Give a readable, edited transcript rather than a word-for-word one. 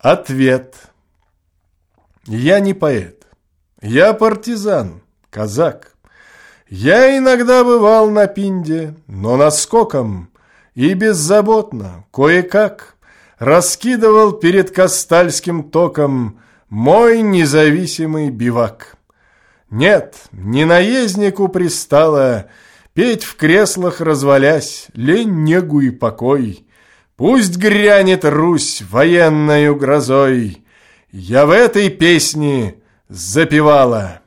Ответ. Я не поэт. Я партизан, казак. Я иногда бывал на Пинде, но наскоком и беззаботно, кое-как раскидывал перед Кастальским током мой независимый бивак. Нет, не наезднику пристало петь в креслах развалясь лень, негу и покой. Пусть грянет Русь военною грозой. Я в этой песне запевала.